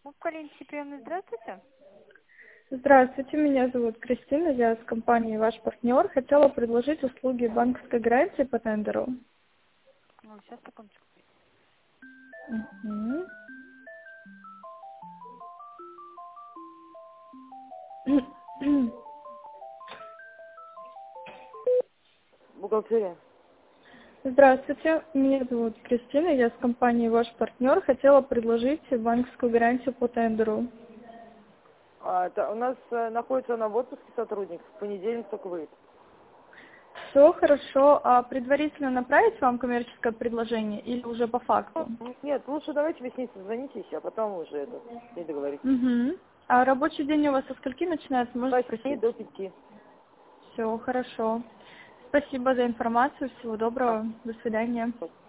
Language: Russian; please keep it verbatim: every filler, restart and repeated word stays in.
Калинский приемный, здравствуйте. Здравствуйте, меня зовут Кристина, я с компанией «Ваш партнер». Хотела предложить услуги банковской гарантии по тендеру. Ну, сейчас, секундочку. Мгм. Бухгалтерия. Здравствуйте, меня зовут Кристина, я с компанией «Ваш партнер». Хотела предложить банковскую гарантию по тендеру. А, это у нас э, находится на в отпуске сотрудник, в понедельник только выйдет. Все хорошо, а предварительно направить вам коммерческое предложение или уже по факту? Нет, лучше давайте вместе созвонитесь, а потом уже это, не договоритесь. Угу. А рабочий день у вас со скольки начинается, С можно восьми спросить? до пяти. Все хорошо. Спасибо за информацию, всего доброго, до свидания.